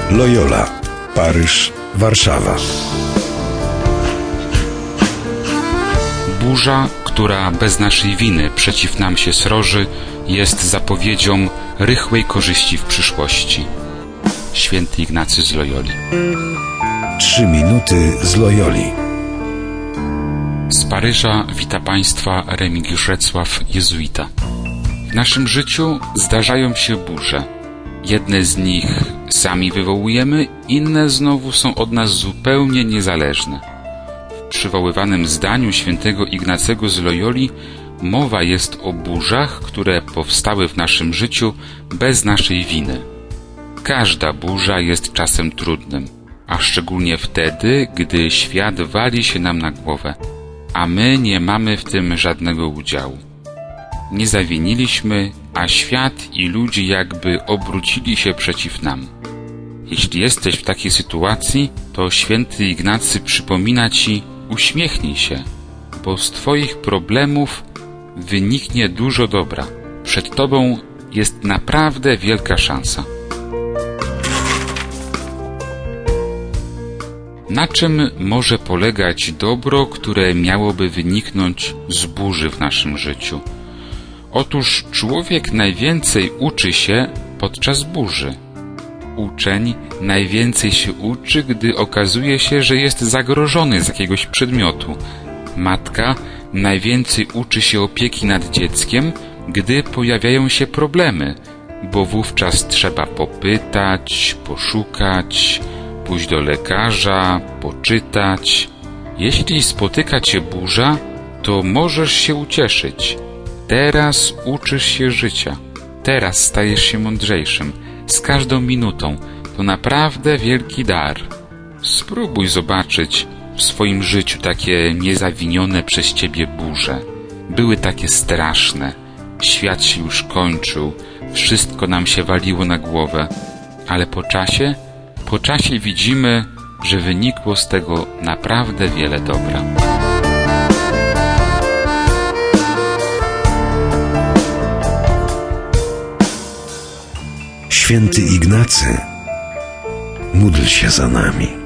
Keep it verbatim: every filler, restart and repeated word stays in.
Loyola, Paryż, Warszawa. Burza, która bez naszej winy przeciw nam się sroży, jest zapowiedzią rychłej korzyści w przyszłości. Święty Ignacy z Loyoli. Trzy minuty z Loyoli. Z Paryża wita Państwa Remigiusz Recław, jezuita. W naszym życiu zdarzają się burze. Jedne z nich sami wywołujemy, inne znowu są od nas zupełnie niezależne. W przywoływanym zdaniu świętego Ignacego z Loyoli mowa jest o burzach, które powstały w naszym życiu bez naszej winy. Każda burza jest czasem trudnym, a szczególnie wtedy, gdy świat wali się nam na głowę, a my nie mamy w tym żadnego udziału. Nie zawiniliśmy, a świat i ludzie jakby obrócili się przeciw nam. Jeśli jesteś w takiej sytuacji, to święty Ignacy przypomina ci: uśmiechnij się, bo z twoich problemów wyniknie dużo dobra. Przed tobą jest naprawdę wielka szansa. Na czym może polegać dobro, które miałoby wyniknąć z burzy w naszym życiu? Otóż człowiek najwięcej uczy się podczas burzy. Uczeń najwięcej się uczy, gdy okazuje się, że jest zagrożony z jakiegoś przedmiotu. Matka najwięcej uczy się opieki nad dzieckiem, gdy pojawiają się problemy, bo wówczas trzeba popytać, poszukać, pójść do lekarza, poczytać. Jeśli spotyka cię burza, to możesz się ucieszyć. Teraz uczysz się życia. Teraz stajesz się mądrzejszym. Z każdą minutą. To naprawdę wielki dar. Spróbuj zobaczyć w swoim życiu takie niezawinione przez ciebie burze. Były takie straszne. Świat się już kończył. Wszystko nam się waliło na głowę. Ale po czasie, po czasie widzimy, że wynikło z tego naprawdę wiele dobra. Święty Ignacy, módl się za nami.